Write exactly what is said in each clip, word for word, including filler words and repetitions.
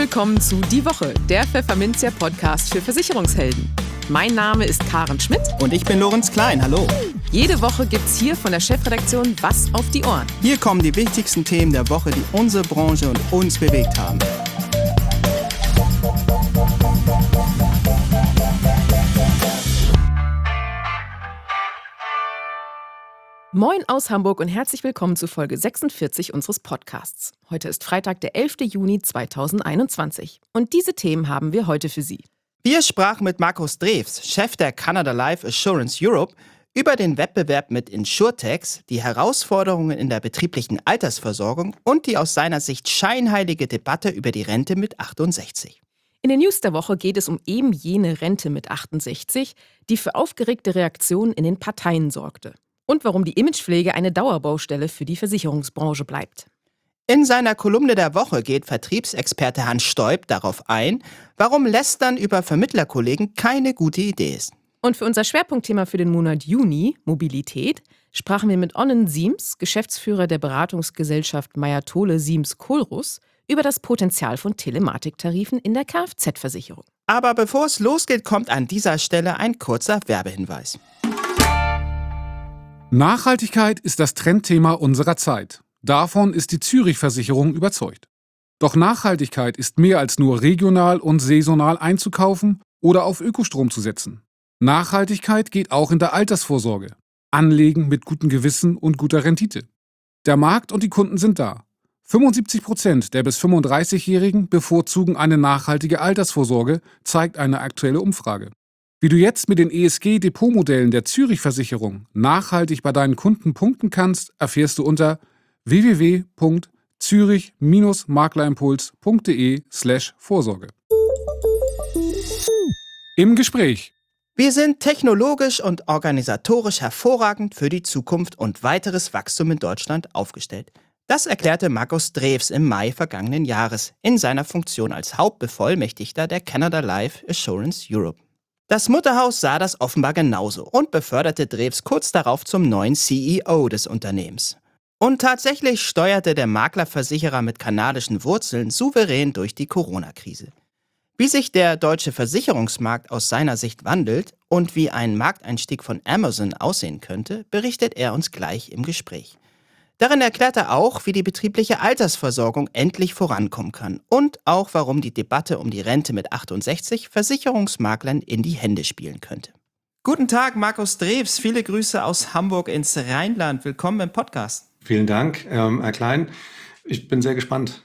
willkommen zu Die Woche, der Pfefferminzia-Podcast für Versicherungshelden. Mein Name ist Karen Schmidt. Und ich bin Lorenz Klein, hallo. Jede Woche gibt's hier von der Chefredaktion was auf die Ohren. Hier kommen die wichtigsten Themen der Woche, die unsere Branche und uns bewegt haben. Moin aus Hamburg und herzlich willkommen zu Folge sechsundvierzig unseres Podcasts. Heute ist Freitag, der elfter Juni zweitausendeinundzwanzig. Und diese Themen haben wir heute für Sie. Wir sprachen mit Markus Drews, Chef der Canada Life Assurance Europe, über den Wettbewerb mit Insurtechs, die Herausforderungen in der betrieblichen Altersversorgung und die aus seiner Sicht scheinheilige Debatte über die Rente mit achtundsechzig. In den News der Woche geht es um eben jene Rente mit achtundsechzig, die für aufgeregte Reaktionen in den Parteien sorgte. Und warum die Imagepflege eine Dauerbaustelle für die Versicherungsbranche bleibt. In seiner Kolumne der Woche geht Vertriebsexperte Hans Stoib darauf ein, warum Lästern über Vermittlerkollegen keine gute Idee ist. Und für unser Schwerpunktthema für den Monat Juni, Mobilität, sprachen wir mit Onnen Siems, Geschäftsführer der Beratungsgesellschaft Meyer-Tole Siems-Kohlruss, über das Potenzial von Telematiktarifen in der Kfz-Versicherung. Aber bevor es losgeht, kommt an dieser Stelle ein kurzer Werbehinweis. Nachhaltigkeit ist das Trendthema unserer Zeit. Davon ist die Zürich-Versicherung überzeugt. Doch Nachhaltigkeit ist mehr als nur regional und saisonal einzukaufen oder auf Ökostrom zu setzen. Nachhaltigkeit geht auch in der Altersvorsorge. Anlegen mit gutem Gewissen und guter Rendite. Der Markt und die Kunden sind da. fünfundsiebzig Prozent der bis fünfunddreißigjährigen bevorzugen eine nachhaltige Altersvorsorge, zeigt eine aktuelle Umfrage. Wie du jetzt mit den E S G-Depotmodellen der Zürich-Versicherung nachhaltig bei deinen Kunden punkten kannst, erfährst du unter w w w punkt zürich Bindestrich maklerimpuls punkt de slash Vorsorge. Im Gespräch. Wir sind technologisch und organisatorisch hervorragend für die Zukunft und weiteres Wachstum in Deutschland aufgestellt. Das erklärte Markus Drews im Mai vergangenen Jahres in seiner Funktion als Hauptbevollmächtigter der Canada Life Assurance Europe. Das Mutterhaus sah das offenbar genauso und beförderte Drews kurz darauf zum neuen C E O des Unternehmens. Und tatsächlich steuerte der Maklerversicherer mit kanadischen Wurzeln souverän durch die Corona-Krise. Wie sich der deutsche Versicherungsmarkt aus seiner Sicht wandelt und wie ein Markteinstieg von Amazon aussehen könnte, berichtet er uns gleich im Gespräch. Darin erklärt er auch, wie die betriebliche Altersversorgung endlich vorankommen kann und auch, warum die Debatte um die Rente mit achtundsechzig Versicherungsmaklern in die Hände spielen könnte. Guten Tag, Markus Drews. Viele Grüße aus Hamburg ins Rheinland. Willkommen im Podcast. Vielen Dank, ähm, Herr Klein. Ich bin sehr gespannt.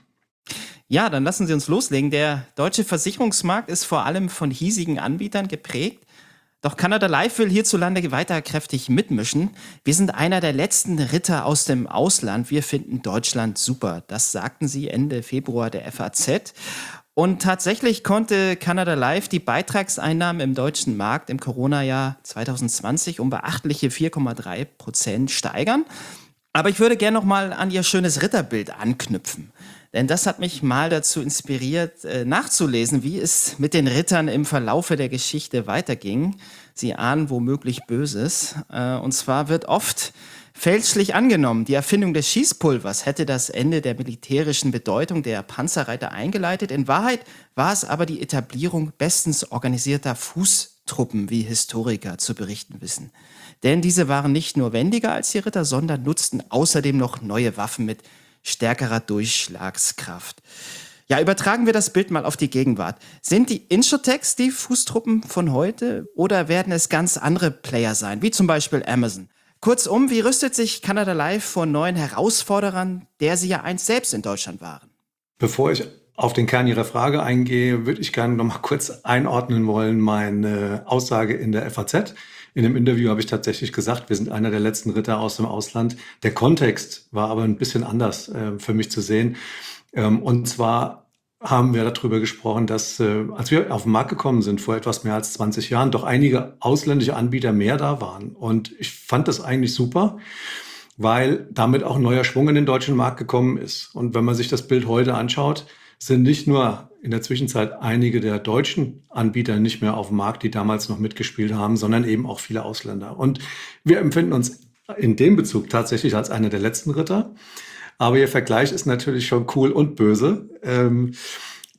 Ja, dann lassen Sie uns loslegen. Der deutsche Versicherungsmarkt ist vor allem von hiesigen Anbietern geprägt. Doch Canada Life will hierzulande weiter kräftig mitmischen. Wir sind einer der letzten Ritter aus dem Ausland. Wir finden Deutschland super. Das sagten sie Ende Februar der F A Z. Und tatsächlich konnte Canada Life die Beitragseinnahmen im deutschen Markt im Corona-Jahr zweitausendzwanzig um beachtliche vier Komma drei Prozent steigern. Aber ich würde gerne noch mal an Ihr schönes Ritterbild anknüpfen. Denn das hat mich mal dazu inspiriert, nachzulesen, wie es mit den Rittern im Verlaufe der Geschichte weiterging. Sie ahnen womöglich Böses. Und zwar wird oft fälschlich angenommen, die Erfindung des Schießpulvers hätte das Ende der militärischen Bedeutung der Panzerreiter eingeleitet. In Wahrheit war es aber die Etablierung bestens organisierter Fußtruppen, wie Historiker zu berichten wissen. Denn diese waren nicht nur wendiger als die Ritter, sondern nutzten außerdem noch neue Waffen mit stärkerer Durchschlagskraft. Ja, übertragen wir das Bild mal auf die Gegenwart. Sind die Insurtechs die Fußtruppen von heute oder werden es ganz andere Player sein, wie zum Beispiel Amazon? Kurzum, wie rüstet sich Canada Life vor neuen Herausforderern, der sie ja einst selbst in Deutschland waren? Bevor ich auf den Kern Ihrer Frage eingehe, würde ich gerne noch mal kurz einordnen wollen, meine Aussage in der F A Z. In dem Interview habe ich tatsächlich gesagt, wir sind einer der letzten Ritter aus dem Ausland. Der Kontext war aber ein bisschen anders äh, für mich zu sehen. Ähm, und zwar haben wir darüber gesprochen, dass äh, als wir auf den Markt gekommen sind, vor etwas mehr als zwanzig Jahren, doch einige ausländische Anbieter mehr da waren. Und ich fand das eigentlich super, weil damit auch ein neuer Schwung in den deutschen Markt gekommen ist. Und wenn man sich das Bild heute anschaut, sind nicht nur in der Zwischenzeit einige der deutschen Anbieter nicht mehr auf dem Markt, die damals noch mitgespielt haben, sondern eben auch viele Ausländer. Und wir empfinden uns in dem Bezug tatsächlich als einer der letzten Ritter. Aber Ihr Vergleich ist natürlich schon cool und böse. Ähm,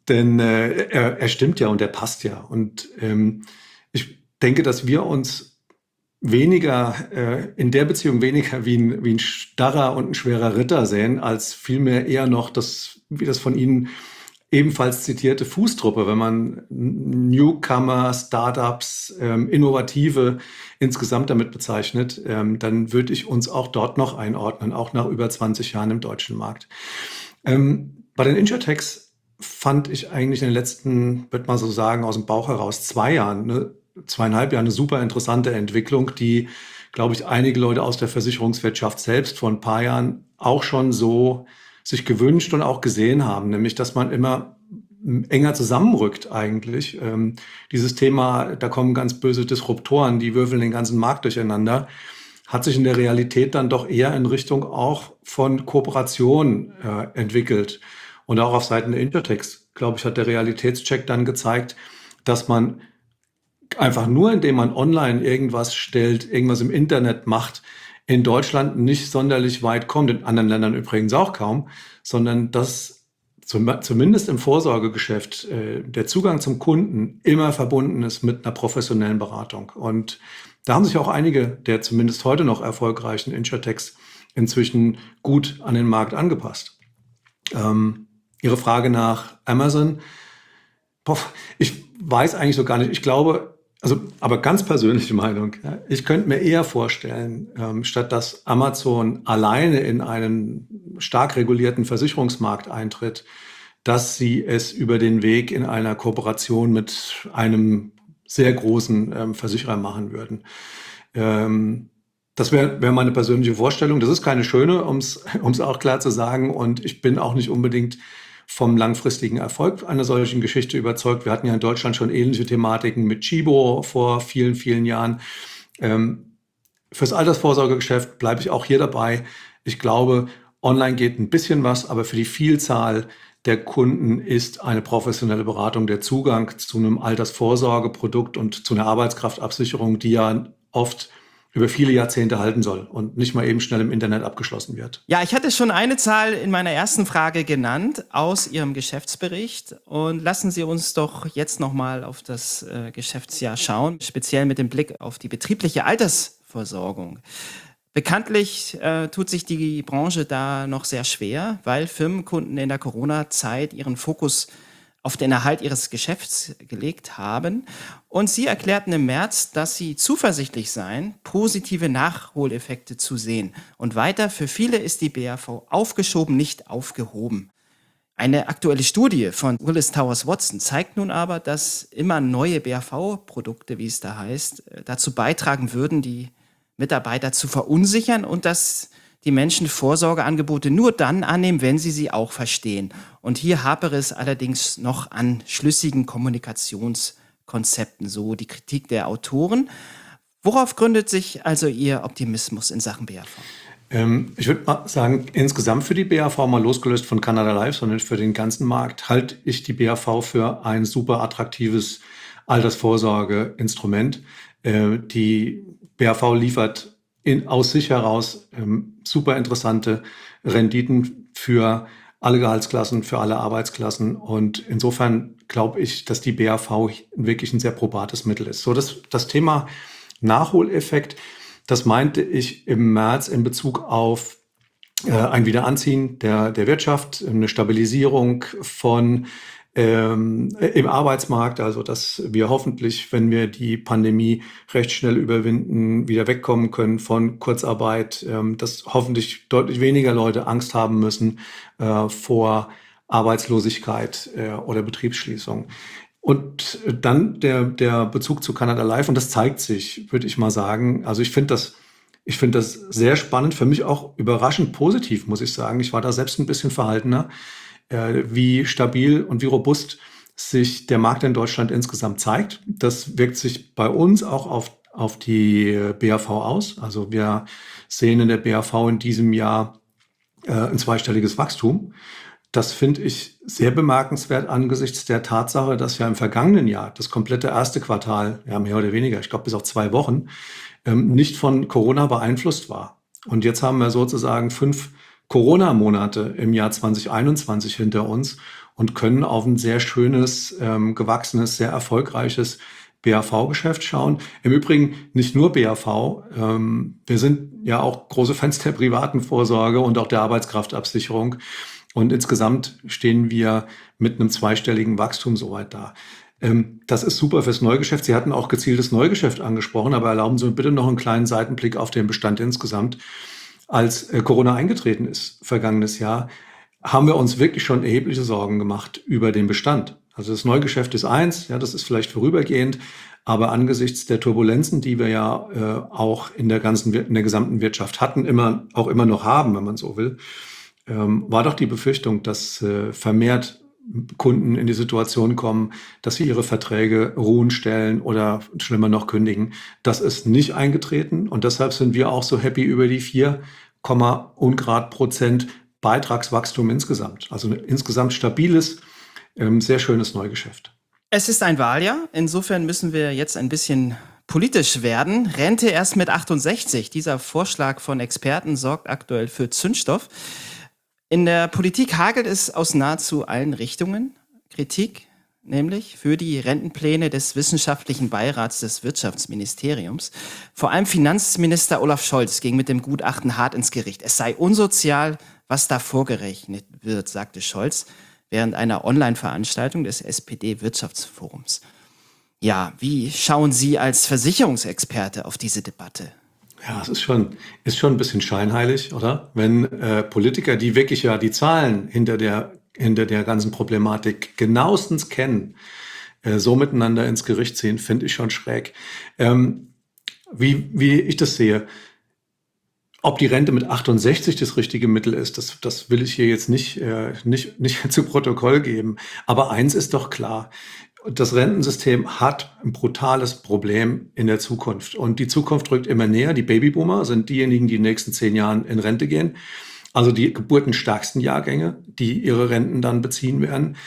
Denn äh, er, er stimmt ja und er passt ja. Und ähm, ich denke, dass wir uns weniger, äh, in der Beziehung weniger wie ein, wie ein starrer und ein schwerer Ritter sehen, als vielmehr eher noch das, wie das von Ihnen ebenfalls zitierte Fußtruppe, wenn man Newcomer, Startups, ähm, Innovative insgesamt damit bezeichnet, ähm, dann würde ich uns auch dort noch einordnen, auch nach über zwanzig Jahren im deutschen Markt. Ähm, bei den Insurtechs fand ich eigentlich in den letzten, würde man so sagen, aus dem Bauch heraus zwei Jahren, ne, zweieinhalb Jahren eine super interessante Entwicklung, die, glaube ich, einige Leute aus der Versicherungswirtschaft selbst vor ein paar Jahren auch schon so sich gewünscht und auch gesehen haben, nämlich dass man immer enger zusammenrückt eigentlich. Ähm, dieses Thema, da kommen ganz böse Disruptoren, die würfeln den ganzen Markt durcheinander, hat sich in der Realität dann doch eher in Richtung auch von Kooperation äh, entwickelt. Und auch auf Seiten der Insurtechs, glaube ich, hat der Realitätscheck dann gezeigt, dass man einfach nur, indem man online irgendwas stellt, irgendwas im Internet macht, in Deutschland nicht sonderlich weit kommt, in anderen Ländern übrigens auch kaum, sondern dass zum, zumindest im Vorsorgegeschäft äh, der Zugang zum Kunden immer verbunden ist mit einer professionellen Beratung. Und da haben sich auch einige der zumindest heute noch erfolgreichen Insurtechs inzwischen gut an den Markt angepasst. Ähm, Ihre Frage nach Amazon, boah, ich weiß eigentlich so gar nicht. Ich glaube, also, aber ganz persönliche Meinung. Ja, ich könnte mir eher vorstellen, ähm, statt dass Amazon alleine in einen stark regulierten Versicherungsmarkt eintritt, dass sie es über den Weg in einer Kooperation mit einem sehr großen ähm, Versicherer machen würden. Ähm, das wäre wär meine persönliche Vorstellung. Das ist keine schöne, um es auch klar zu sagen. Und ich bin auch nicht unbedingt vom langfristigen Erfolg einer solchen Geschichte überzeugt. Wir hatten ja in Deutschland schon ähnliche Thematiken mit Chibo vor vielen, vielen Jahren. Ähm, fürs Altersvorsorgegeschäft bleibe ich auch hier dabei. Ich glaube, online geht ein bisschen was, aber für die Vielzahl der Kunden ist eine professionelle Beratung der Zugang zu einem Altersvorsorgeprodukt und zu einer Arbeitskraftabsicherung, die ja oft über viele Jahrzehnte halten soll und nicht mal eben schnell im Internet abgeschlossen wird. Ja, ich hatte schon eine Zahl in meiner ersten Frage genannt aus Ihrem Geschäftsbericht. Und lassen Sie uns doch jetzt nochmal auf das äh, Geschäftsjahr schauen, speziell mit dem Blick auf die betriebliche Altersversorgung. Bekanntlich äh, tut sich die Branche da noch sehr schwer, weil Firmenkunden in der Corona-Zeit ihren Fokus auf den Erhalt ihres Geschäfts gelegt haben. Und sie erklärten im März, dass sie zuversichtlich seien, positive Nachholeffekte zu sehen. Und weiter, für viele ist die B A V aufgeschoben, nicht aufgehoben. Eine aktuelle Studie von Willis Towers Watson zeigt nun aber, dass immer neue B A V-Produkte, wie es da heißt, dazu beitragen würden, die Mitarbeiter zu verunsichern und dass die Menschen Vorsorgeangebote nur dann annehmen, wenn sie sie auch verstehen. Und hier hapere es allerdings noch an schlüssigen Kommunikationskonzepten, so die Kritik der Autoren. Worauf gründet sich also Ihr Optimismus in Sachen B A V? Ähm, ich würde mal sagen, insgesamt für die B A V, mal losgelöst von Canada Life, sondern für den ganzen Markt, halte ich die B A V für ein super attraktives Altersvorsorgeinstrument. Äh, die B A V liefert in, aus sich heraus ähm, super interessante Renditen für alle Gehaltsklassen, für alle Arbeitsklassen. Und insofern glaube ich, dass die B A V wirklich ein sehr probates Mittel ist. So, das, das Thema Nachholeffekt, das meinte ich im März in Bezug auf äh, ein Wiederanziehen der, der Wirtschaft, eine Stabilisierung von ähm, im Arbeitsmarkt, also dass wir hoffentlich, wenn wir die Pandemie recht schnell überwinden, wieder wegkommen können von Kurzarbeit, ähm, dass hoffentlich deutlich weniger Leute Angst haben müssen äh, vor Arbeitslosigkeit äh, oder Betriebsschließung. Und dann der, der Bezug zu Canada Life, und das zeigt sich, würde ich mal sagen. Also ich finde das, ich finde das sehr spannend, für mich auch überraschend positiv, muss ich sagen. Ich war da selbst ein bisschen verhaltener, äh, wie stabil und wie robust sich der Markt in Deutschland insgesamt zeigt. Das wirkt sich bei uns auch auf, auf die B A V aus. Also wir sehen in der B A V in diesem Jahr äh, ein zweistelliges Wachstum. Das finde ich sehr bemerkenswert angesichts der Tatsache, dass ja im vergangenen Jahr das komplette erste Quartal, ja mehr oder weniger, ich glaube bis auf zwei Wochen, ähm, nicht von Corona beeinflusst war. Und jetzt haben wir sozusagen fünf Corona-Monate im Jahr zwanzig einundzwanzig hinter uns. und können auf ein sehr schönes, ähm, gewachsenes, sehr erfolgreiches B A V-Geschäft schauen. Im Übrigen nicht nur B A V. Ähm, wir sind ja auch große Fans der privaten Vorsorge und auch der Arbeitskraftabsicherung. Und insgesamt stehen wir mit einem zweistelligen Wachstum soweit da. Ähm, das ist super fürs Neugeschäft. Sie hatten auch gezieltes Neugeschäft angesprochen, aber erlauben Sie mir bitte noch einen kleinen Seitenblick auf den Bestand insgesamt. Als äh, Corona eingetreten ist, vergangenes Jahr, haben wir uns wirklich schon erhebliche Sorgen gemacht über den Bestand. Also das Neugeschäft ist eins, ja, das ist vielleicht vorübergehend, aber angesichts der Turbulenzen, die wir ja äh, auch in der ganzen, in der gesamten Wirtschaft hatten, immer, auch immer noch haben, wenn man so will, ähm, war doch die Befürchtung, dass äh, vermehrt Kunden in die Situation kommen, dass sie ihre Verträge ruhen stellen oder schlimmer noch kündigen. Das ist nicht eingetreten und deshalb sind wir auch so happy über die vier Komma Ungrad Prozent Beitragswachstum insgesamt. Also ein insgesamt stabiles, ähm, sehr schönes Neugeschäft. Es ist ein Wahljahr, insofern müssen wir jetzt ein bisschen politisch werden. Rente erst mit achtundsechzig. Dieser Vorschlag von Experten sorgt aktuell für Zündstoff. In der Politik hagelt es aus nahezu allen Richtungen. Kritik, nämlich für die Rentenpläne des Wissenschaftlichen Beirats des Wirtschaftsministeriums. Vor allem Finanzminister Olaf Scholz ging mit dem Gutachten hart ins Gericht. Es sei unsozial, was da vorgerechnet wird, sagte Scholz während einer Online-Veranstaltung des S P D-Wirtschaftsforums. Ja, wie schauen Sie als Versicherungsexperte auf diese Debatte? Ja, es ist schon, ist schon ein bisschen scheinheilig, oder? Wenn äh, Politiker, die wirklich ja die Zahlen hinter der, hinter der ganzen Problematik genauestens kennen, äh, so miteinander ins Gericht ziehen, finde ich schon schräg. Ähm, wie, wie ich das sehe, ob die Rente mit achtundsechzig das richtige Mittel ist, das, das will ich hier jetzt nicht, äh, nicht, nicht zu Protokoll geben. Aber eins ist doch klar. Das Rentensystem hat ein brutales Problem in der Zukunft. Und die Zukunft rückt immer näher. Die Babyboomer sind diejenigen, die in den nächsten zehn Jahren in Rente gehen. Also die geburtenstärksten Jahrgänge, die ihre Renten dann beziehen werden.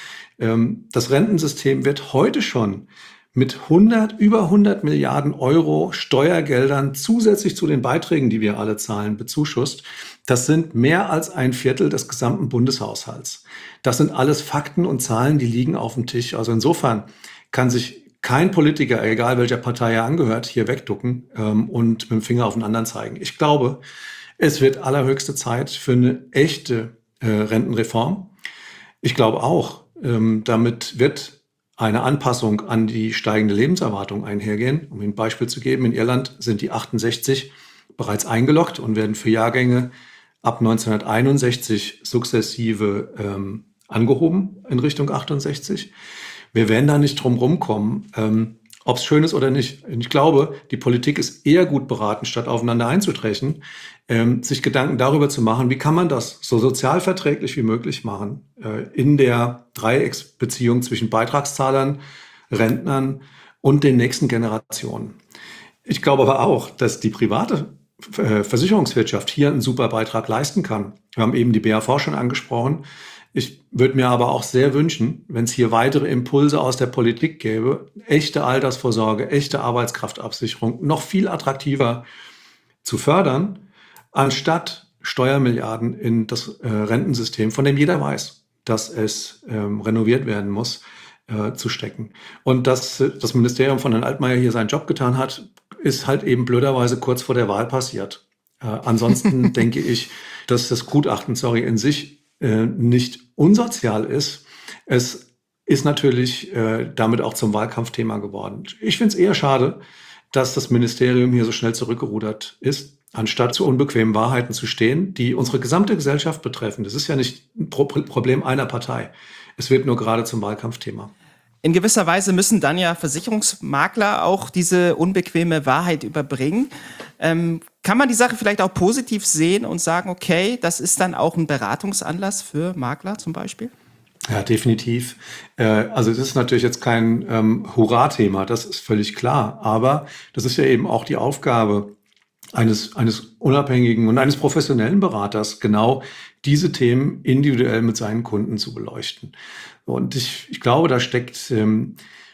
Das Rentensystem wird heute schon mit hundert, über hundert Milliarden Euro Steuergeldern zusätzlich zu den Beiträgen, die wir alle zahlen, bezuschusst. Das sind mehr als ein Viertel des gesamten Bundeshaushalts. Das sind alles Fakten und Zahlen, die liegen auf dem Tisch. Also insofern kann sich kein Politiker, egal welcher Partei er angehört, hier wegducken ähm, und mit dem Finger auf den anderen zeigen. Ich glaube, es wird allerhöchste Zeit für eine echte äh, Rentenreform. Ich glaube auch, ähm, damit wird eine Anpassung an die steigende Lebenserwartung einhergehen. Um Ihnen ein Beispiel zu geben, in Irland sind die achtundsechzig bereits eingeloggt und werden für Jahrgänge ab neunzehnhunderteinundsechzig sukzessive ähm, angehoben in Richtung achtundsechzig. Wir werden da nicht drum rumkommen, ähm, ob es schön ist oder nicht. Ich glaube, die Politik ist eher gut beraten, statt aufeinander einzutreffen, ähm, sich Gedanken darüber zu machen, wie kann man das so sozialverträglich wie möglich machen, äh, in der Dreiecksbeziehung zwischen Beitragszahlern, Rentnern und den nächsten Generationen. Ich glaube aber auch, dass die private äh, Versicherungswirtschaft hier einen super Beitrag leisten kann. Wir haben eben die B A V schon angesprochen. Ich würde mir aber auch sehr wünschen, wenn es hier weitere Impulse aus der Politik gäbe, echte Altersvorsorge, echte Arbeitskraftabsicherung noch viel attraktiver zu fördern, anstatt Steuermilliarden in das äh, Rentensystem, von dem jeder weiß, dass es ähm, renoviert werden muss, äh, zu stecken. Und dass äh, das Ministerium von Herrn Altmaier hier seinen Job getan hat, ist halt eben blöderweise kurz vor der Wahl passiert. Äh, ansonsten denke ich, dass das Gutachten, sorry, in sich äh, nicht unsozial ist. Es ist natürlich äh, damit auch zum Wahlkampfthema geworden. Ich finde es eher schade, dass das Ministerium hier so schnell zurückgerudert ist, anstatt zu unbequemen Wahrheiten zu stehen, die unsere gesamte Gesellschaft betreffen. Das ist ja nicht ein Pro- Problem einer Partei. Es wird nur gerade zum Wahlkampfthema. In gewisser Weise müssen dann ja Versicherungsmakler auch diese unbequeme Wahrheit überbringen. Ähm, kann man die Sache vielleicht auch positiv sehen und sagen, okay, das ist dann auch ein Beratungsanlass für Makler zum Beispiel? Ja, definitiv. Äh, also das ist natürlich jetzt kein ähm, Hurra-Thema, das ist völlig klar. Aber das ist ja eben auch die Aufgabe eines, eines unabhängigen und eines professionellen Beraters, genau diese Themen individuell mit seinen Kunden zu beleuchten. Und ich, ich glaube, da steckt ähm,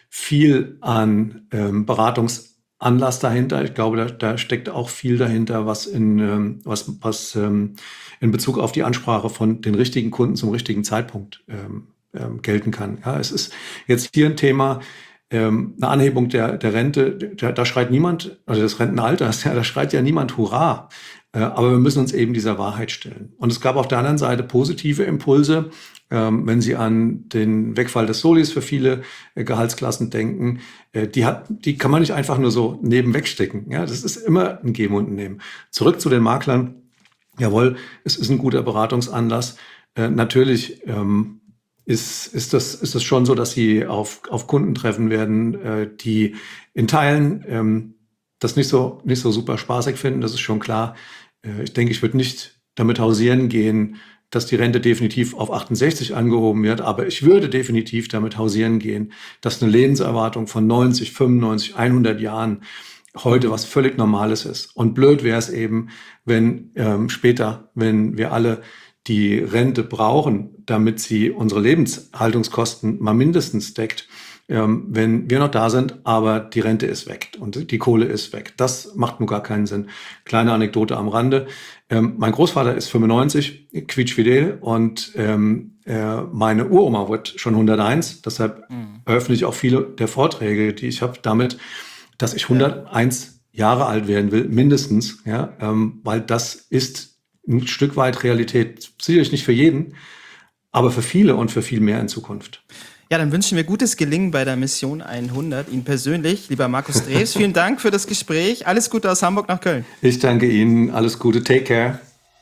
viel an ähm, Beratungsanlass dahinter. Ich glaube, da, da steckt auch viel dahinter, was in, ähm, was, was ähm, in Bezug auf die Ansprache von den richtigen Kunden zum richtigen Zeitpunkt ähm, ähm, gelten kann. Ja, es ist jetzt hier ein Thema, ähm, eine Anhebung der, der Rente, da, da schreit niemand, also des Rentenalters, ja, da schreit ja niemand Hurra. Äh, aber wir müssen uns eben dieser Wahrheit stellen. Und es gab auf der anderen Seite positive Impulse, ähm, wenn Sie an den Wegfall des Solis für viele äh, Gehaltsklassen denken. Äh, die, hat, die kann man nicht einfach nur so nebenweg stecken. Ja, das ist immer ein Geben und Nehmen. Zurück zu den Maklern. Jawohl, es ist ein guter Beratungsanlass. Äh, natürlich ähm, ist, ist, das, ist das schon so, dass Sie auf, auf Kunden treffen werden, äh, die in Teilen ähm, das nicht so, nicht so super spaßig finden. Das ist schon klar. Äh, ich denke, ich würde nicht damit hausieren gehen, dass die Rente definitiv auf achtundsechzig angehoben wird. Aber ich würde definitiv damit hausieren gehen, dass eine Lebenserwartung von neunzig, fünfundneunzig, hundert Jahren heute was völlig Normales ist. Und blöd wäre es eben, wenn ähm, später, wenn wir alle die Rente brauchen, damit sie unsere Lebenshaltungskosten mal mindestens deckt, ähm, wenn wir noch da sind, aber die Rente ist weg und die Kohle ist weg. Das macht nun gar keinen Sinn. Kleine Anekdote am Rande. Ähm, mein Großvater ist fünfundneunzig, quietschfidel, und ähm, äh, meine Uroma wird schon hunderteins. Deshalb mhm. eröffne ich auch viele der Vorträge, die ich habe, damit, dass ich hunderteins Jahre alt werden will, mindestens, ja, ähm, weil das ist ein Stück weit Realität. Sicherlich nicht für jeden, aber für viele und für viel mehr in Zukunft. Ja, dann wünschen wir gutes Gelingen bei der Mission hundert. Ihnen persönlich, lieber Markus Drews, vielen Dank für das Gespräch. Alles Gute aus Hamburg nach Köln. Ich danke Ihnen. Alles Gute. Take care.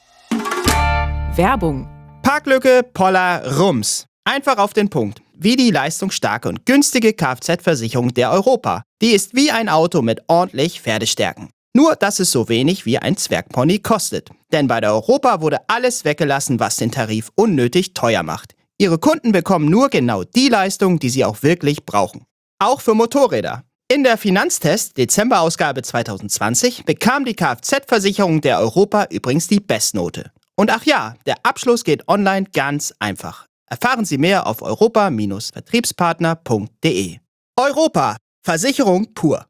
Werbung. Parklücke, Poller, Rums. Einfach auf den Punkt. Wie die leistungsstarke und günstige Kfz-Versicherung der Europa. Die ist wie ein Auto mit ordentlich Pferdestärken. Nur, dass es so wenig wie ein Zwergpony kostet. Denn bei der Europa wurde alles weggelassen, was den Tarif unnötig teuer macht. Ihre Kunden bekommen nur genau die Leistung, die sie auch wirklich brauchen. Auch für Motorräder. In der Finanztest Dezember-Ausgabe zwanzig zwanzig bekam die Kfz-Versicherung der Europa übrigens die Bestnote. Und ach ja, der Abschluss geht online ganz einfach. Erfahren Sie mehr auf europa Bindestrich vertriebspartner punkt de. Europa. Versicherung pur.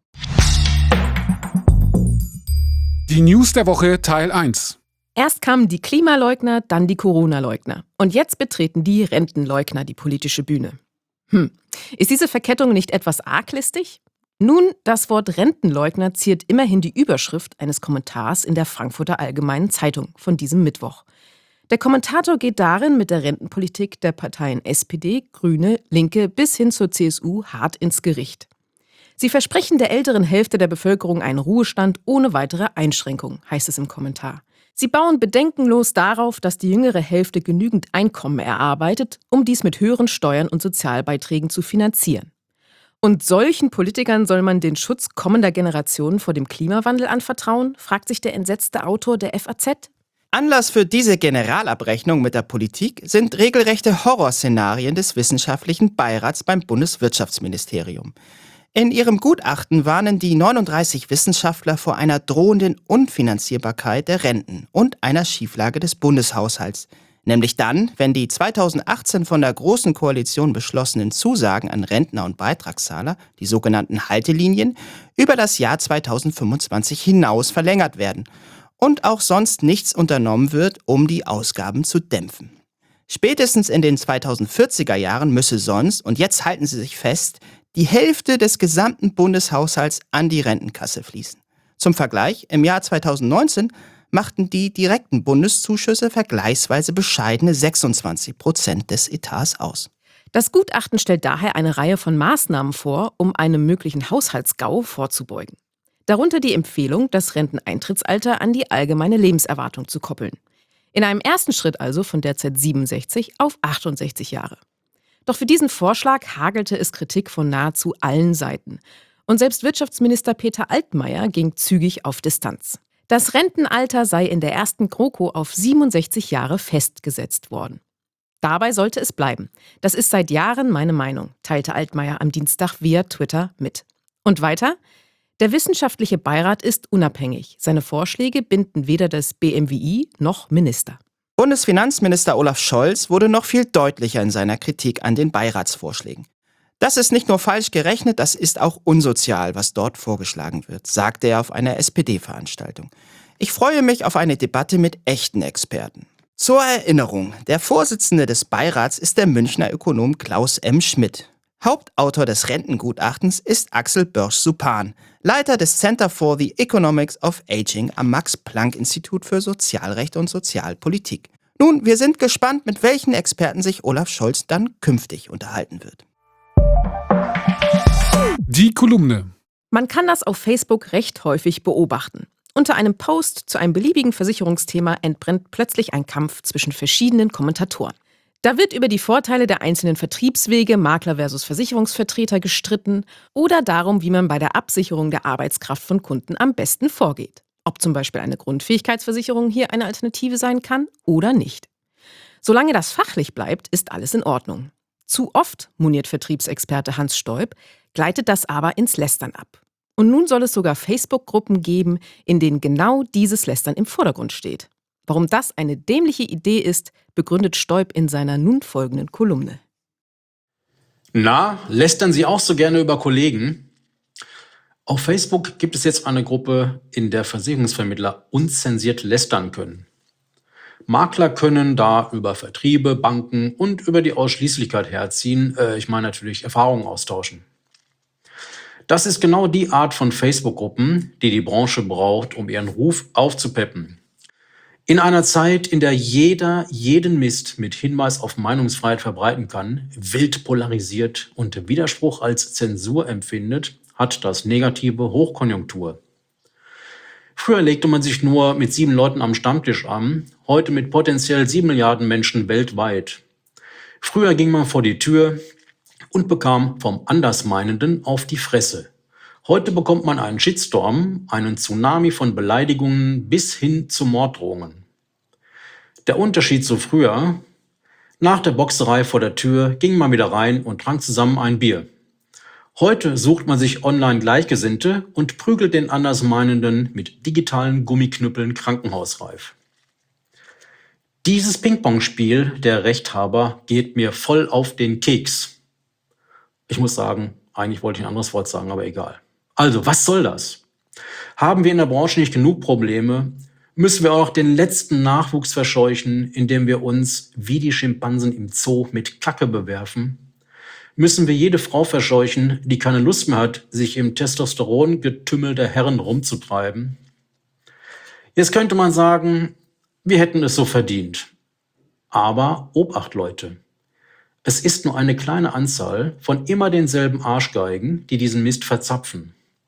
Die News der Woche Teil eins. Erst kamen die Klimaleugner, dann die Corona-Leugner. Und jetzt betreten die Rentenleugner die politische Bühne. Hm, ist diese Verkettung nicht etwas arglistig? Nun, das Wort Rentenleugner ziert immerhin die Überschrift eines Kommentars in der Frankfurter Allgemeinen Zeitung von diesem Mittwoch. Der Kommentator geht darin mit der Rentenpolitik der Parteien S P D, Grüne, Linke bis hin zur C S U hart ins Gericht. Sie versprechen der älteren Hälfte der Bevölkerung einen Ruhestand ohne weitere Einschränkung, heißt es im Kommentar. Sie bauen bedenkenlos darauf, dass die jüngere Hälfte genügend Einkommen erarbeitet, um dies mit höheren Steuern und Sozialbeiträgen zu finanzieren. Und solchen Politikern soll man den Schutz kommender Generationen vor dem Klimawandel anvertrauen, fragt sich der entsetzte Autor der F A Z. Anlass für diese Generalabrechnung mit der Politik sind regelrechte Horrorszenarien des Wissenschaftlichen Beirats beim Bundeswirtschaftsministerium. In ihrem Gutachten warnen die neununddreißig Wissenschaftler vor einer drohenden Unfinanzierbarkeit der Renten und einer Schieflage des Bundeshaushalts. Nämlich dann, wenn die zweitausendachtzehn von der Großen Koalition beschlossenen Zusagen an Rentner und Beitragszahler, die sogenannten Haltelinien, über das Jahr zweitausendfünfundzwanzig hinaus verlängert werden und auch sonst nichts unternommen wird, um die Ausgaben zu dämpfen. Spätestens in den zweitausendvierziger Jahren müsse sonst, und jetzt halten Sie sich fest, die Hälfte des gesamten Bundeshaushalts an die Rentenkasse fließen. Zum Vergleich, im Jahr zweitausendneunzehn machten die direkten Bundeszuschüsse vergleichsweise bescheidene sechsundzwanzig Prozent des Etats aus. Das Gutachten stellt daher eine Reihe von Maßnahmen vor, um einem möglichen Haushaltsgau vorzubeugen. Darunter die Empfehlung, das Renteneintrittsalter an die allgemeine Lebenserwartung zu koppeln. In einem ersten Schritt also von derzeit siebenundsechzig auf achtundsechzig Jahre. Doch für diesen Vorschlag hagelte es Kritik von nahezu allen Seiten. Und selbst Wirtschaftsminister Peter Altmaier ging zügig auf Distanz. Das Rentenalter sei in der ersten GroKo auf siebenundsechzig Jahre festgesetzt worden. Dabei sollte es bleiben. Das ist seit Jahren meine Meinung, teilte Altmaier am Dienstag via Twitter mit. Und weiter? Der wissenschaftliche Beirat ist unabhängig. Seine Vorschläge binden weder das B M W I noch Minister. Bundesfinanzminister Olaf Scholz wurde noch viel deutlicher in seiner Kritik an den Beiratsvorschlägen. Das ist nicht nur falsch gerechnet, das ist auch unsozial, was dort vorgeschlagen wird, sagte er auf einer S P D-Veranstaltung. Ich freue mich auf eine Debatte mit echten Experten. Zur Erinnerung, der Vorsitzende des Beirats ist der Münchner Ökonom Klaus M. Schmidt. Hauptautor des Rentengutachtens ist Axel Börsch-Supan, Leiter des Center for the Economics of Aging am Max-Planck-Institut für Sozialrecht und Sozialpolitik. Nun, wir sind gespannt, mit welchen Experten sich Olaf Scholz dann künftig unterhalten wird. Die Kolumne. Man kann das auf Facebook recht häufig beobachten. Unter einem Post zu einem beliebigen Versicherungsthema entbrennt plötzlich ein Kampf zwischen verschiedenen Kommentatoren. Da wird über die Vorteile der einzelnen Vertriebswege, Makler versus Versicherungsvertreter gestritten oder darum, wie man bei der Absicherung der Arbeitskraft von Kunden am besten vorgeht. Ob zum Beispiel eine Grundfähigkeitsversicherung hier eine Alternative sein kann oder nicht. Solange das fachlich bleibt, ist alles in Ordnung. Zu oft, moniert Vertriebsexperte Hans Stoib, gleitet das aber ins Lästern ab. Und nun soll es sogar Facebook-Gruppen geben, in denen genau dieses Lästern im Vordergrund steht. Warum das eine dämliche Idee ist, begründet Stoib in seiner nun folgenden Kolumne. Na, lästern Sie auch so gerne über Kollegen? Auf Facebook gibt es jetzt eine Gruppe, in der Versicherungsvermittler unzensiert lästern können. Makler können da über Vertriebe, Banken und über die Ausschließlichkeit herziehen, äh, ich meine natürlich Erfahrungen austauschen. Das ist genau die Art von Facebook-Gruppen, die die Branche braucht, um ihren Ruf aufzupeppen. In einer Zeit, in der jeder jeden Mist mit Hinweis auf Meinungsfreiheit verbreiten kann, wild polarisiert und Widerspruch als Zensur empfindet, hat das Negative Hochkonjunktur. Früher legte man sich nur mit sieben Leuten am Stammtisch an, heute mit potenziell sieben Milliarden Menschen weltweit. Früher ging man vor die Tür und bekam vom Andersmeinenden auf die Fresse. Heute bekommt man einen Shitstorm, einen Tsunami von Beleidigungen bis hin zu Morddrohungen. Der Unterschied zu früher: Nach der Boxerei vor der Tür ging man wieder rein und trank zusammen ein Bier. Heute sucht man sich online Gleichgesinnte und prügelt den Andersmeinenden mit digitalen Gummiknüppeln krankenhausreif. Dieses Ping-Pong-Spiel der Rechthaber geht mir voll auf den Keks. Ich muss sagen, eigentlich wollte ich ein anderes Wort sagen, aber egal. Also, was soll das? Haben wir in der Branche nicht genug Probleme? Müssen wir auch noch den letzten Nachwuchs verscheuchen, indem wir uns wie die Schimpansen im Zoo mit Kacke bewerfen? Müssen wir jede Frau verscheuchen, die keine Lust mehr hat, sich im Testosterongetümmel der Herren rumzutreiben? Jetzt könnte man sagen, wir hätten es so verdient. Aber Obacht, Leute. Es ist nur eine kleine Anzahl von immer denselben Arschgeigen, die diesen Mist verzapfen.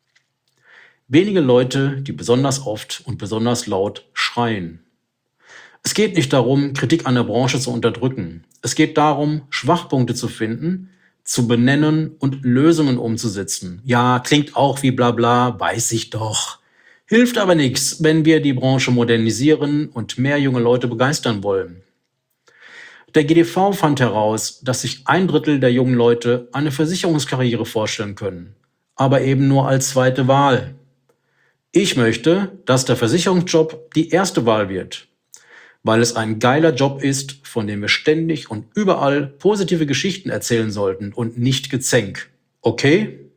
Wenige Leute, die besonders oft und besonders laut schreien. Es geht nicht darum, Kritik an der Branche zu unterdrücken. Es geht darum, Schwachpunkte zu finden, zu benennen und Lösungen umzusetzen. Ja, klingt auch wie Blabla, weiß ich doch. Hilft aber nichts, wenn wir die Branche modernisieren und mehr junge Leute begeistern wollen. Der G D V fand heraus, dass sich ein Drittel der jungen Leute eine Versicherungskarriere vorstellen können, aber eben nur als zweite Wahl. Ich möchte, dass der Versicherungsjob die erste Wahl wird, weil es ein geiler Job ist, von dem wir ständig und überall positive Geschichten erzählen sollten und nicht Gezänk. Okay?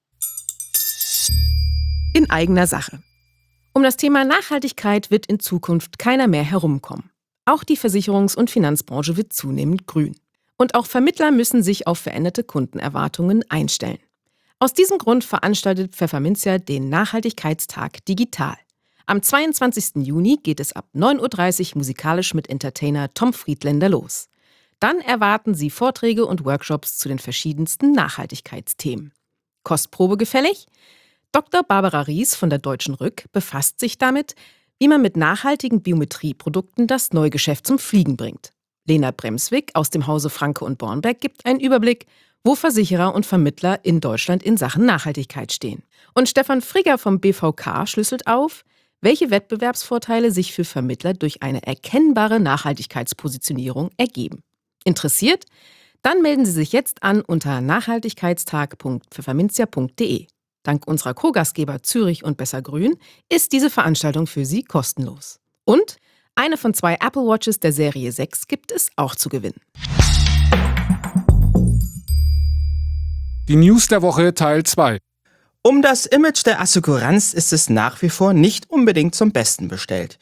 In eigener Sache. Um das Thema Nachhaltigkeit wird in Zukunft keiner mehr herumkommen. Auch die Versicherungs- und Finanzbranche wird zunehmend grün. Und auch Vermittler müssen sich auf veränderte Kundenerwartungen einstellen. Aus diesem Grund veranstaltet Pfefferminzia den Nachhaltigkeitstag digital. Am zweiundzwanzigsten Juni geht es ab neun Uhr dreißig musikalisch mit Entertainer Tom Friedländer los. Dann erwarten Sie Vorträge und Workshops zu den verschiedensten Nachhaltigkeitsthemen. Kostprobe gefällig? Doktor Barbara Ries von der Deutschen Rück befasst sich damit, wie man mit nachhaltigen Biometrieprodukten das Neugeschäft zum Fliegen bringt. Lena Bremswig aus dem Hause Franke und Bornberg gibt einen Überblick, wo Versicherer und Vermittler in Deutschland in Sachen Nachhaltigkeit stehen. Und Stefan Frigger vom B V K schlüsselt auf, welche Wettbewerbsvorteile sich für Vermittler durch eine erkennbare Nachhaltigkeitspositionierung ergeben. Interessiert? Dann melden Sie sich jetzt an unter nachhaltigkeitstag punkt pfefferminzia punkt de. Dank unserer Co-Gastgeber Zürich und Besser Grün ist diese Veranstaltung für Sie kostenlos. Und eine von zwei Apple Watches der Serie sechs gibt es auch zu gewinnen. Die News der Woche Teil zwei. Um das Image der Assekuranz ist es nach wie vor nicht unbedingt zum Besten bestellt.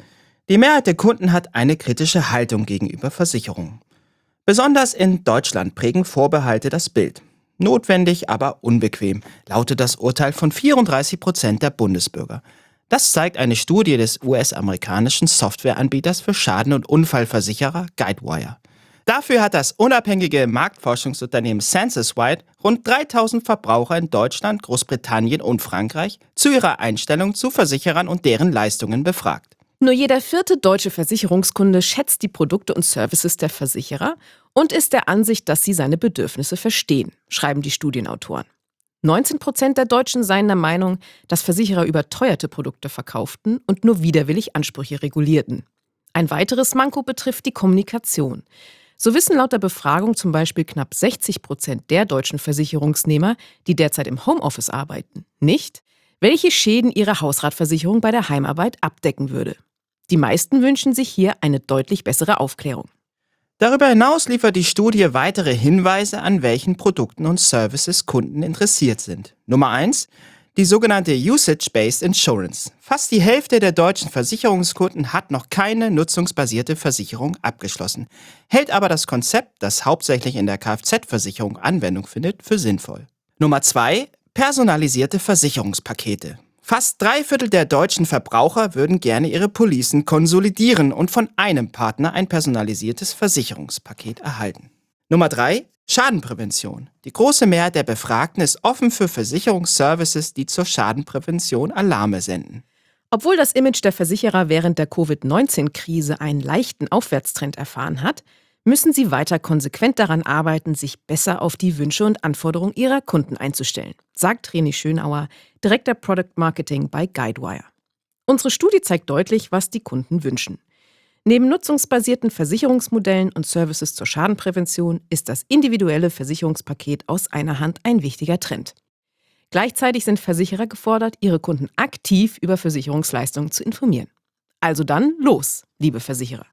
Die Mehrheit der Kunden hat eine kritische Haltung gegenüber Versicherungen. Besonders in Deutschland prägen Vorbehalte das Bild. Notwendig, aber unbequem, lautet das Urteil von vierunddreißig Prozent der Bundesbürger. Das zeigt eine Studie des U S-amerikanischen Softwareanbieters für Schaden- und Unfallversicherer Guidewire. Dafür hat das unabhängige Marktforschungsunternehmen SensusWide rund dreitausend Verbraucher in Deutschland, Großbritannien und Frankreich zu ihrer Einstellung zu Versicherern und deren Leistungen befragt. Nur jeder vierte deutsche Versicherungskunde schätzt die Produkte und Services der Versicherer und ist der Ansicht, dass sie seine Bedürfnisse verstehen, schreiben die Studienautoren. neunzehn Prozent der Deutschen seien der Meinung, dass Versicherer überteuerte Produkte verkauften und nur widerwillig Ansprüche regulierten. Ein weiteres Manko betrifft die Kommunikation. So wissen laut der Befragung zum Beispiel knapp sechzig Prozent der deutschen Versicherungsnehmer, die derzeit im Homeoffice arbeiten, nicht, welche Schäden ihre Hausratversicherung bei der Heimarbeit abdecken würde. Die meisten wünschen sich hier eine deutlich bessere Aufklärung. Darüber hinaus liefert die Studie weitere Hinweise, an welchen Produkten und Services Kunden interessiert sind. Nummer eins. Die sogenannte Usage-Based Insurance. Fast die Hälfte der deutschen Versicherungskunden hat noch keine nutzungsbasierte Versicherung abgeschlossen, hält aber das Konzept, das hauptsächlich in der Kfz-Versicherung Anwendung findet, für sinnvoll. Nummer zwei. Personalisierte Versicherungspakete. Fast drei Viertel der deutschen Verbraucher würden gerne ihre Policen konsolidieren und von einem Partner ein personalisiertes Versicherungspaket erhalten. Nummer drei. Schadenprävention. Die große Mehrheit der Befragten ist offen für Versicherungsservices, die zur Schadenprävention Alarme senden. Obwohl das Image der Versicherer während der Covid neunzehn Krise einen leichten Aufwärtstrend erfahren hat, müssen sie weiter konsequent daran arbeiten, sich besser auf die Wünsche und Anforderungen ihrer Kunden einzustellen, sagt René Schönauer, Direktor Product Marketing bei Guidewire. Unsere Studie zeigt deutlich, was die Kunden wünschen. Neben nutzungsbasierten Versicherungsmodellen und Services zur Schadenprävention ist das individuelle Versicherungspaket aus einer Hand ein wichtiger Trend. Gleichzeitig sind Versicherer gefordert, ihre Kunden aktiv über Versicherungsleistungen zu informieren. Also dann los, liebe Versicherer.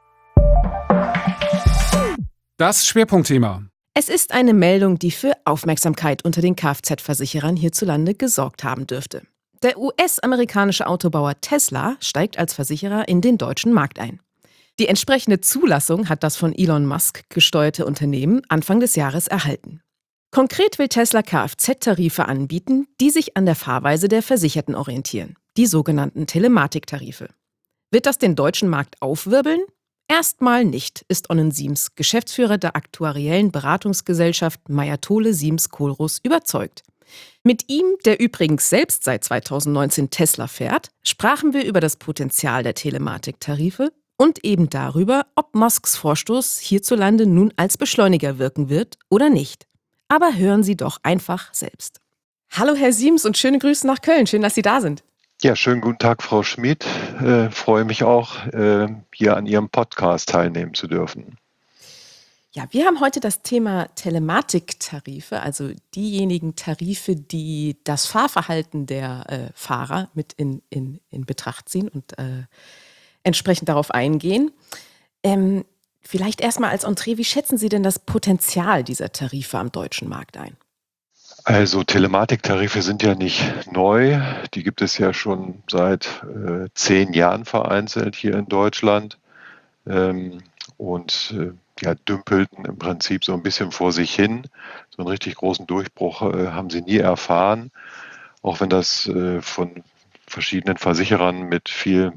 Das Schwerpunktthema. Es ist eine Meldung, die für Aufmerksamkeit unter den Kfz-Versicherern hierzulande gesorgt haben dürfte. Der U S-amerikanische Autobauer Tesla steigt als Versicherer in den deutschen Markt ein. Die entsprechende Zulassung hat das von Elon Musk gesteuerte Unternehmen Anfang des Jahres erhalten. Konkret will Tesla Kfz-Tarife anbieten, die sich an der Fahrweise der Versicherten orientieren, die sogenannten Telematiktarife. Wird das den deutschen Markt aufwirbeln? Erstmal nicht, ist Onnen Siems, Geschäftsführer der aktuariellen Beratungsgesellschaft Meyer-Thole Siems Kohlruss, überzeugt. Mit ihm, der übrigens selbst seit zweitausendneunzehn Tesla fährt, sprachen wir über das Potenzial der Telematiktarife und eben darüber, ob Musks Vorstoß hierzulande nun als Beschleuniger wirken wird oder nicht. Aber hören Sie doch einfach selbst. Hallo Herr Siems und schöne Grüße nach Köln. Schön, dass Sie da sind. Ja, schönen guten Tag, Frau Schmid. Äh, freue mich auch, äh, hier an Ihrem Podcast teilnehmen zu dürfen. Ja, wir haben heute das Thema Telematiktarife, also diejenigen Tarife, die das Fahrverhalten der äh, Fahrer mit in, in, in Betracht ziehen und äh, entsprechend darauf eingehen. Ähm, vielleicht erstmal als Entree, wie schätzen Sie denn das Potenzial dieser Tarife am deutschen Markt ein? Also Telematiktarife sind ja nicht neu. Die gibt es ja schon seit äh, zehn Jahren vereinzelt hier in Deutschland. Ähm, und äh, ja, dümpelten im Prinzip so ein bisschen vor sich hin. So einen richtig großen Durchbruch äh, haben sie nie erfahren. Auch wenn das äh, von verschiedenen Versicherern mit viel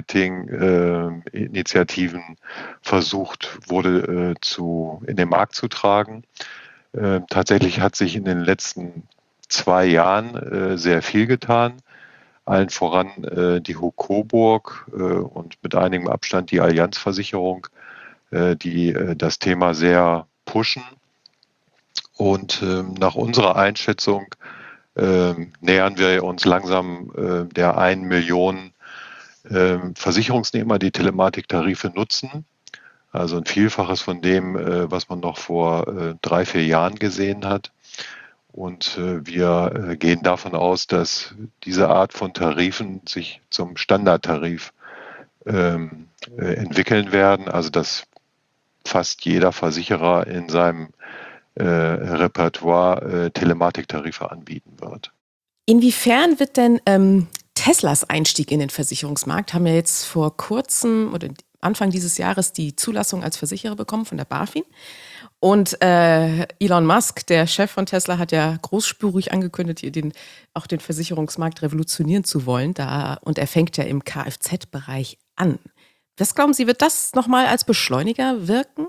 Marketing-Initiativen äh, versucht wurde, äh, zu, in den Markt zu tragen. Äh, tatsächlich hat sich in den letzten zwei Jahren äh, sehr viel getan. Allen voran äh, die H Coburg äh, und mit einigem Abstand die Allianz-Versicherung, äh, die äh, das Thema sehr pushen. Und äh, nach unserer Einschätzung äh, nähern wir uns langsam äh, der eine Million äh, Versicherungsnehmer, die Telematiktarife nutzen. Also ein Vielfaches von dem, äh, was man noch vor äh, drei, vier Jahren gesehen hat. Und äh, wir äh, gehen davon aus, dass diese Art von Tarifen sich zum Standardtarif ähm, äh, entwickeln werden. Also dass fast jeder Versicherer in seinem äh, Repertoire äh, Telematiktarife anbieten wird. Inwiefern wird denn ähm, Teslas Einstieg in den Versicherungsmarkt haben ja jetzt vor kurzem oder Anfang dieses Jahres die Zulassung als Versicherer bekommen von der BaFin. Und äh, Elon Musk, der Chef von Tesla, hat ja großspurig angekündigt, hier den, auch den Versicherungsmarkt revolutionieren zu wollen. Da, und er fängt ja im Kfz-Bereich an. Was glauben Sie, wird das nochmal als Beschleuniger wirken?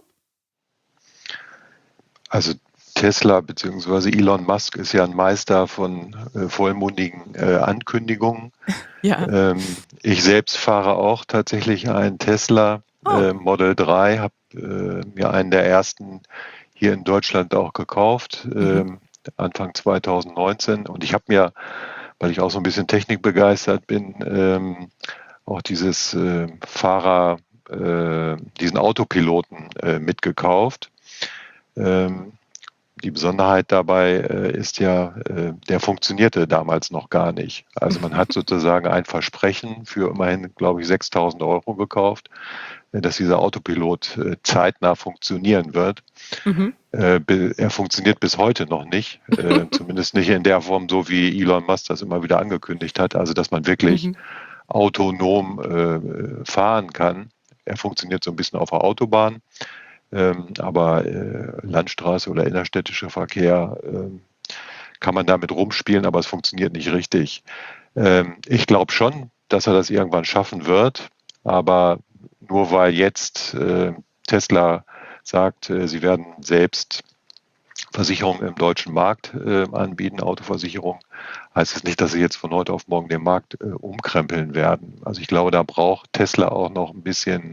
Also Tesla bzw. Elon Musk ist ja ein Meister von äh, vollmundigen äh, Ankündigungen. Ja. Ähm, ich selbst fahre auch tatsächlich einen Tesla Oh. äh, Model drei, habe äh, mir einen der ersten hier in Deutschland auch gekauft, ähm, Anfang zwanzig neunzehn. Und ich habe mir, weil ich auch so ein bisschen technikbegeistert bin, ähm, auch dieses äh, Fahrer, äh, diesen Autopiloten äh, mitgekauft. Ähm, Die Besonderheit dabei äh, ist ja, äh, der funktionierte damals noch gar nicht. Also man hat sozusagen ein Versprechen für immerhin, glaube ich, sechstausend Euro gekauft, äh, dass dieser Autopilot äh, zeitnah funktionieren wird. Mhm. Äh, be- er funktioniert bis heute noch nicht, äh, zumindest nicht in der Form, so wie Elon Musk das immer wieder angekündigt hat, also dass man wirklich Mhm. autonom äh, fahren kann. Er funktioniert so ein bisschen auf der Autobahn. Ähm, aber äh, Landstraße oder innerstädtischer Verkehr ähm, kann man damit rumspielen, aber es funktioniert nicht richtig. Ähm, ich glaube schon, dass er das irgendwann schaffen wird, aber nur weil jetzt äh, Tesla sagt, äh, sie werden selbst Versicherungen im deutschen Markt äh, anbieten, Autoversicherung, heißt es nicht, dass sie jetzt von heute auf morgen den Markt äh, umkrempeln werden. Also ich glaube, da braucht Tesla auch noch ein bisschen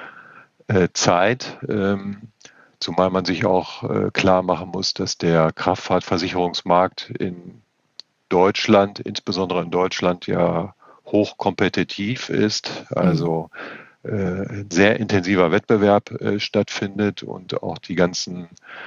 äh, Zeit, ähm, zumal man sich auch äh, klar machen muss, dass der Kraftfahrtversicherungsmarkt in Deutschland, insbesondere in Deutschland, ja hochkompetitiv ist, also äh, ein sehr intensiver Wettbewerb äh, stattfindet und auch die ganzen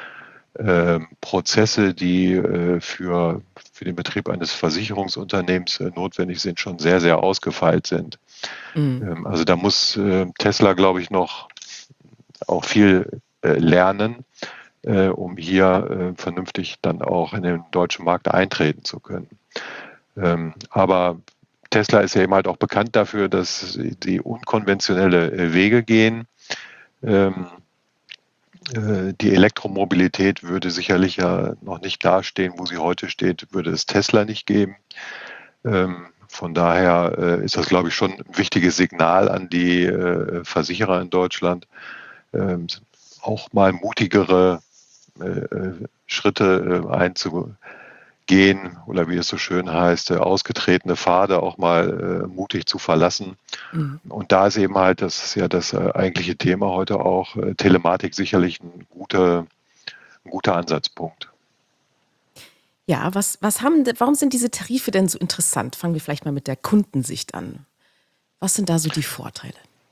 äh, Prozesse, die äh, für, für den Betrieb eines Versicherungsunternehmens äh, notwendig sind, schon sehr, sehr ausgefeilt sind. Mhm. Ähm, also da muss äh, Tesla, glaube ich, noch auch viel äh, lernen, äh, um hier äh, vernünftig dann auch in den deutschen Markt eintreten zu können. Ähm, aber Tesla ist ja eben halt auch bekannt dafür, dass sie unkonventionelle äh, Wege gehen. Ähm, äh, die Elektromobilität würde sicherlich ja noch nicht dastehen, wo sie heute steht, würde es Tesla nicht geben. Ähm, von daher äh, ist das, glaube ich, schon ein wichtiges Signal an die äh, Versicherer in Deutschland, ähm, auch mal mutigere äh, Schritte äh, einzugehen oder wie es so schön heißt, äh, ausgetretene Pfade auch mal äh, mutig zu verlassen. Mhm. Und da ist eben halt, das ist ja das äh, eigentliche Thema heute auch, äh, Telematik sicherlich ein guter, ein guter Ansatzpunkt. Ja, was, was haben, de- warum sind diese Tarife denn so interessant? Fangen wir vielleicht mal mit der Kundensicht an. Was sind da so die Vorteile?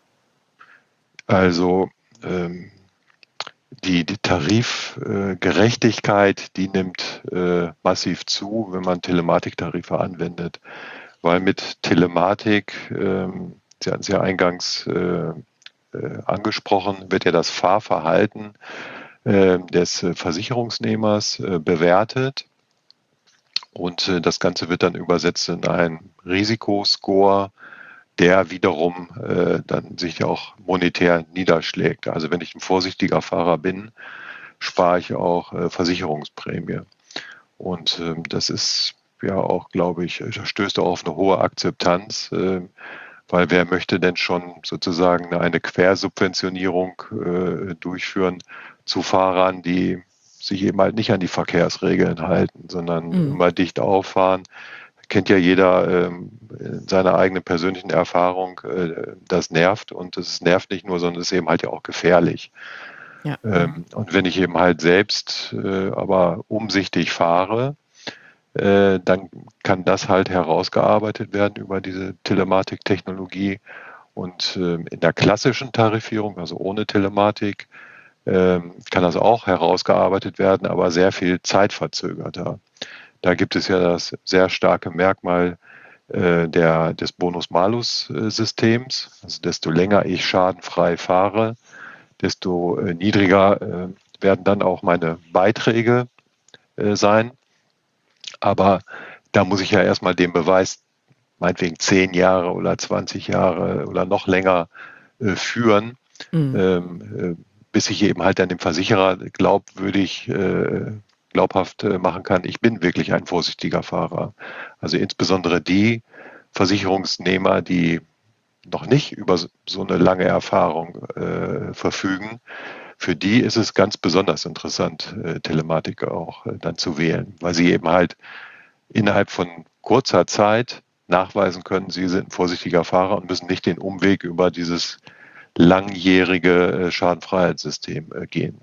Also ähm, die, die Tarifgerechtigkeit, die nimmt äh, massiv zu, wenn man Telematiktarife anwendet, weil mit Telematik, ähm, Sie hatten es ja eingangs äh, äh, angesprochen, wird ja das Fahrverhalten äh, des äh, Versicherungsnehmers äh, bewertet und äh, das Ganze wird dann übersetzt in einen Risikoscore, der wiederum äh, dann sich auch monetär niederschlägt. Also wenn ich ein vorsichtiger Fahrer bin, spare ich auch äh, Versicherungsprämie. Und ähm, das ist ja auch, glaube ich, das stößt auch auf eine hohe Akzeptanz, äh, weil wer möchte denn schon sozusagen eine Quersubventionierung äh, durchführen zu Fahrern, die sich eben halt nicht an die Verkehrsregeln halten, sondern Mhm. immer dicht auffahren. Kennt ja jeder ähm, in seiner eigenen persönlichen Erfahrung, äh, das nervt und es nervt nicht nur, sondern es ist eben halt ja auch gefährlich. Ja. Ähm, und wenn ich eben halt selbst äh, aber umsichtig fahre, äh, dann kann das halt herausgearbeitet werden über diese Telematiktechnologie. Und ähm, in der klassischen Tarifierung, also ohne Telematik, ähm, kann das auch herausgearbeitet werden, aber sehr viel zeitverzögerter. Da gibt es ja das sehr starke Merkmal äh, der, des Bonus-Malus-Systems. Also desto länger ich schadenfrei fahre, desto äh, niedriger äh, werden dann auch meine Beiträge äh, sein. Aber da muss ich ja erstmal den Beweis meinetwegen zehn Jahre oder zwanzig Jahre oder noch länger äh, führen, Mhm. ähm, äh, bis ich eben halt dann dem Versicherer glaubwürdig, äh, glaubhaft äh, machen kann, ich bin wirklich ein vorsichtiger Fahrer. Also insbesondere die Versicherungsnehmer, die noch nicht über so so eine lange Erfahrung äh, verfügen, für die ist es ganz besonders interessant, äh, Telematik auch äh, dann zu wählen, weil sie eben halt innerhalb von kurzer Zeit nachweisen können, sie sind ein vorsichtiger Fahrer und müssen nicht den Umweg über dieses langjährige äh, Schadenfreiheitssystem äh, gehen.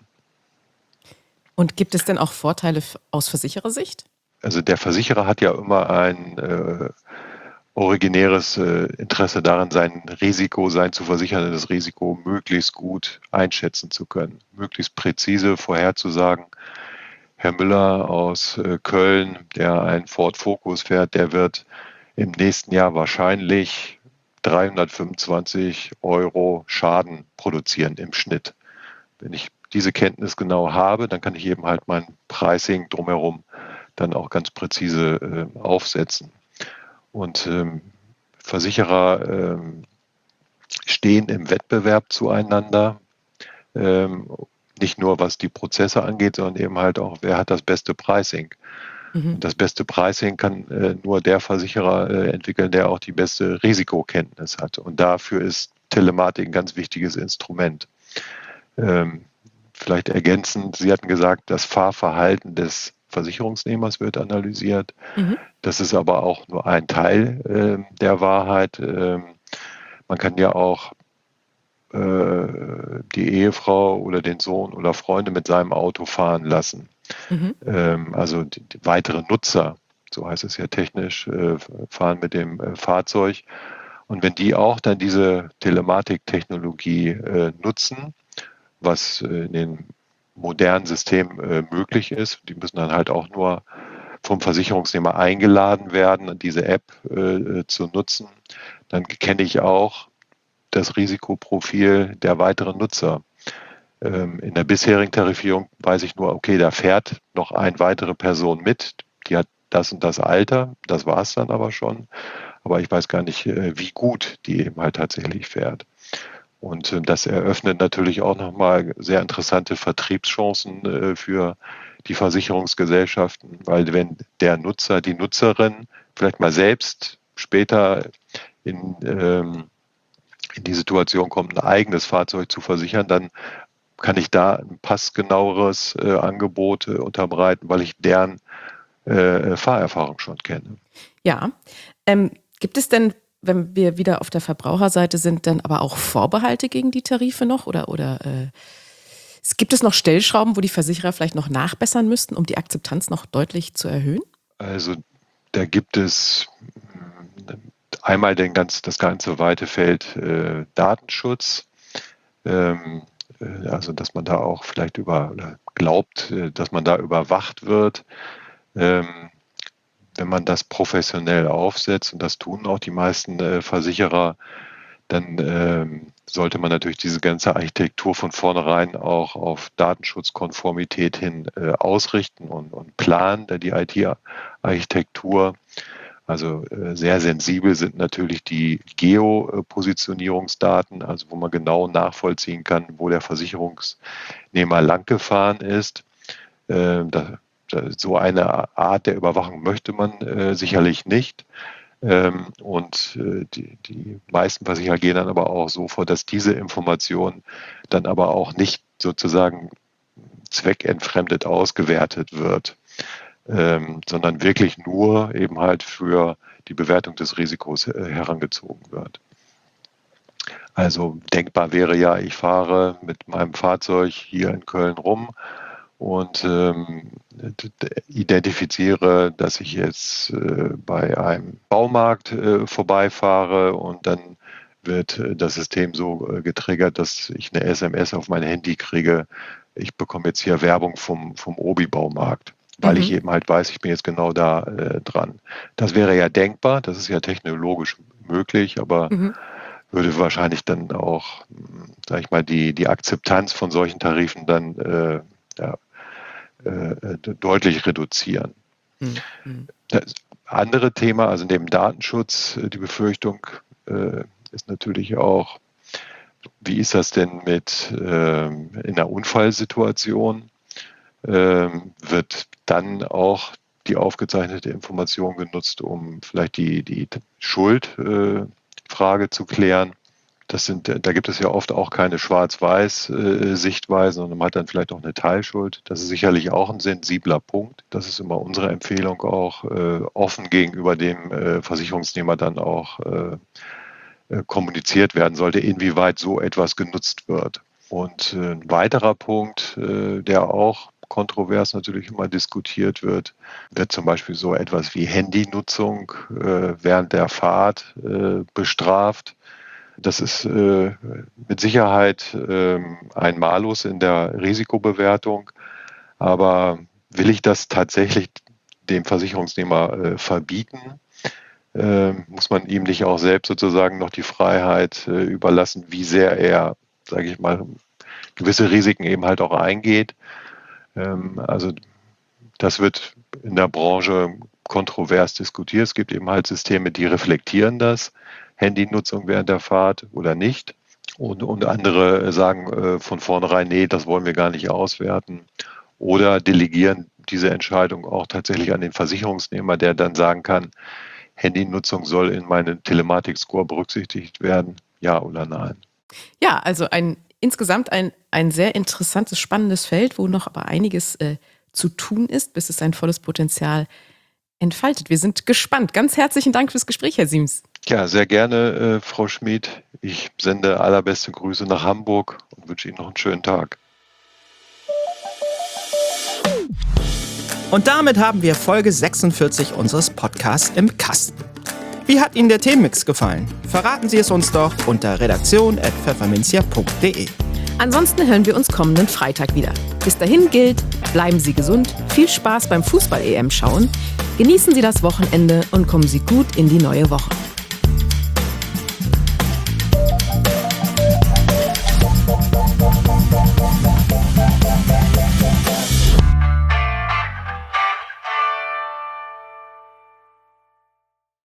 Und gibt es denn auch Vorteile f- aus Versicherersicht? Also der Versicherer hat ja immer ein äh, originäres äh, Interesse daran, sein Risiko, sein zu versichertes Risiko möglichst gut einschätzen zu können, möglichst präzise vorherzusagen. Herr Müller aus äh, Köln, der einen Ford Focus fährt, der wird im nächsten Jahr wahrscheinlich dreihundertfünfundzwanzig Euro Schaden produzieren im Schnitt. Wenn ich diese Kenntnis genau habe, dann kann ich eben halt mein Pricing drumherum dann auch ganz präzise äh, aufsetzen. Und ähm, Versicherer ähm, stehen im Wettbewerb zueinander, ähm, nicht nur was die Prozesse angeht, sondern eben halt auch, wer hat das beste Pricing. Mhm. Und das beste Pricing kann äh, nur der Versicherer äh, entwickeln, der auch die beste Risikokenntnis hat. Und dafür ist Telematik ein ganz wichtiges Instrument. Ähm, vielleicht ergänzend, Sie hatten gesagt, das Fahrverhalten des Versicherungsnehmers wird analysiert. Mhm. Das ist aber auch nur ein Teil äh, der Wahrheit. Ähm, man kann ja auch äh, die Ehefrau oder den Sohn oder Freunde mit seinem Auto fahren lassen. Mhm. Ähm, also die, die weitere Nutzer, so heißt es ja technisch, äh, fahren mit dem äh, Fahrzeug. Und wenn die auch dann diese Telematiktechnologie äh, nutzen, was äh, in den modernen Systemen äh, möglich ist, die müssen dann halt auch nur vom Versicherungsnehmer eingeladen werden, diese App äh, zu nutzen, dann kenne ich auch das Risikoprofil der weiteren Nutzer. Ähm, in der bisherigen Tarifierung weiß ich nur, okay, da fährt noch eine weitere Person mit, die hat das und das Alter, das war es dann aber schon, aber ich weiß gar nicht, äh, wie gut die eben halt tatsächlich fährt. Und äh, das eröffnet natürlich auch nochmal sehr interessante Vertriebschancen äh, für die Versicherungsgesellschaften, weil wenn der Nutzer, die Nutzerin vielleicht mal selbst später in, ähm, in die Situation kommt, ein eigenes Fahrzeug zu versichern, dann kann ich da ein passgenaueres äh, Angebot äh, unterbreiten, weil ich deren äh, Fahrerfahrung schon kenne. Ja. Ähm, gibt es denn, wenn wir wieder auf der Verbraucherseite sind, dann aber auch Vorbehalte gegen die Tarife noch? Oder, oder äh, es- gibt es noch Stellschrauben, wo die Versicherer vielleicht noch nachbessern müssten, um die Akzeptanz noch deutlich zu erhöhen? Also da gibt es mh, einmal den ganz, das ganze weite Feld äh, Datenschutz. Ähm, äh, also dass man da auch vielleicht über oder glaubt, äh, dass man da überwacht wird. Ähm, wenn man das professionell aufsetzt, und das tun auch die meisten äh, Versicherer, dann ähm, sollte man natürlich diese ganze Architektur von vornherein auch auf Datenschutzkonformität hin äh, ausrichten und, und planen, da die I T-Architektur. Also äh, sehr sensibel sind natürlich die Geopositionierungsdaten, also wo man genau nachvollziehen kann, wo der Versicherungsnehmer langgefahren ist. Äh, da, da, so eine Art der Überwachung möchte man äh, sicherlich nicht. Ähm, und äh, die, die meisten Versicherer gehen dann aber auch so vor, dass diese Information dann aber auch nicht sozusagen zweckentfremdet ausgewertet wird, ähm, sondern wirklich nur eben halt für die Bewertung des Risikos äh, herangezogen wird. Also denkbar wäre ja, ich fahre mit meinem Fahrzeug hier in Köln rum und ähm, identifiziere, dass ich jetzt äh, bei einem Baumarkt äh, vorbeifahre und dann wird äh, das System so äh, getriggert, dass ich eine S M S auf mein Handy kriege. Ich bekomme jetzt hier Werbung vom, vom Obi-Baumarkt, weil Mhm. ich eben halt weiß, ich bin jetzt genau da äh, dran. Das wäre ja denkbar, das ist ja technologisch möglich, aber Mhm. würde wahrscheinlich dann auch, sag ich mal, die, die Akzeptanz von solchen Tarifen dann äh, ja, äh, deutlich reduzieren. Mhm. Mhm. Das, andere Thema, also neben Datenschutz, die Befürchtung äh, ist natürlich auch, wie ist das denn mit äh, in einer Unfallsituation? Ähm, wird dann auch die aufgezeichnete Information genutzt, um vielleicht die, die Schuldfrage äh, zu klären? Das sind, da gibt es ja oft auch keine Schwarz-Weiß-Sichtweise, sondern man hat dann vielleicht auch eine Teilschuld. Das ist sicherlich auch ein sensibler Punkt. Das ist immer unsere Empfehlung, auch äh, offen gegenüber dem äh, Versicherungsnehmer dann auch äh, äh, kommuniziert werden sollte, inwieweit so etwas genutzt wird. Und äh, ein weiterer Punkt, äh, der auch kontrovers natürlich immer diskutiert wird, wird zum Beispiel so etwas wie Handynutzung äh, während der Fahrt äh, bestraft. Das ist äh, mit Sicherheit äh, ein Malus in der Risikobewertung. Aber will ich das tatsächlich dem Versicherungsnehmer äh, verbieten? Äh, muss man ihm nicht auch selbst sozusagen noch die Freiheit äh, überlassen, wie sehr er, sage ich mal, gewisse Risiken eben halt auch eingeht? Ähm, also das wird in der Branche kontrovers diskutiert. Es gibt eben halt Systeme, die reflektieren das. Handynutzung während der Fahrt oder nicht. Und, und andere sagen äh, von vornherein, nee, das wollen wir gar nicht auswerten. Oder delegieren diese Entscheidung auch tatsächlich an den Versicherungsnehmer, der dann sagen kann, Handynutzung soll in meinen Telematik-Score berücksichtigt werden, ja oder nein. Ja, also ein insgesamt ein, ein sehr interessantes, spannendes Feld, wo noch aber einiges äh, zu tun ist, bis es sein volles Potenzial entfaltet. Wir sind gespannt. Ganz herzlichen Dank fürs Gespräch, Herr Siems. Ja, sehr gerne, äh, Frau Schmid. Ich sende allerbeste Grüße nach Hamburg und wünsche Ihnen noch einen schönen Tag. Und damit haben wir Folge sechsundvierzig unseres Podcasts im Kasten. Wie hat Ihnen der Themenmix gefallen? Verraten Sie es uns doch unter redaktion at pfefferminzia punkt de. Ansonsten hören wir uns kommenden Freitag wieder. Bis dahin gilt, bleiben Sie gesund, viel Spaß beim Fußball-E M schauen, genießen Sie das Wochenende und kommen Sie gut in die neue Woche.